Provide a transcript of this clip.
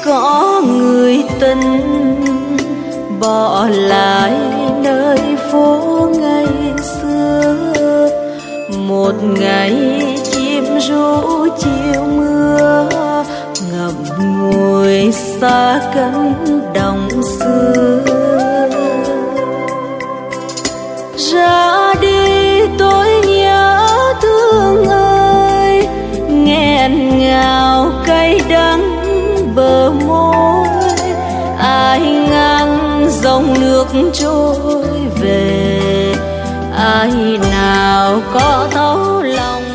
có người tình bỏ lại nơi phố ngày xưa. Một ngày chim ru chiều mưa, ngậm ngùi xa cánh đồng xưa. Ra đi tôi nhớ thương ơi, nghẹn ngào cay đắng bờ môi. Ai ngăn dòng nước trôi về, ai nào có thấu lòng